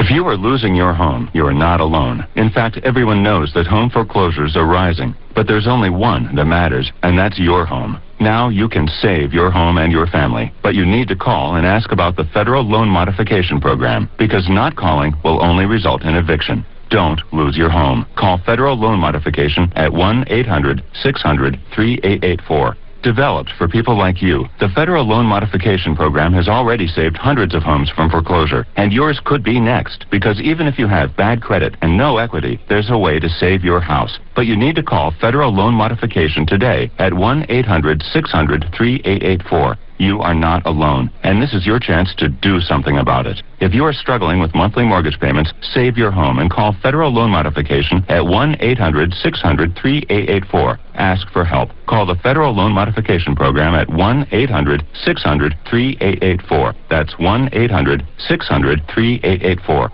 If you are losing your home, you are not alone. In fact, everyone knows that home foreclosures are rising. But there's only one that matters, and that's your home. Now you can save your home and your family. But you need to call and ask about the Federal Loan Modification Program, because not calling will only result in eviction. Don't lose your home. Call Federal Loan Modification at 1-800-600-3884. Developed for people like you, the Federal Loan Modification Program has already saved hundreds of homes from foreclosure, and yours could be next, because even if you have bad credit and no equity, there's a way to save your house. But you need to call Federal Loan Modification today at 1-800-600-3884. You are not alone, and this is your chance to do something about it. If you are struggling with monthly mortgage payments, save your home and call Federal Loan Modification at 1-800-600-3884. Ask for help. Call the Federal Loan Modification Program at 1-800-600-3884. That's 1-800-600-3884.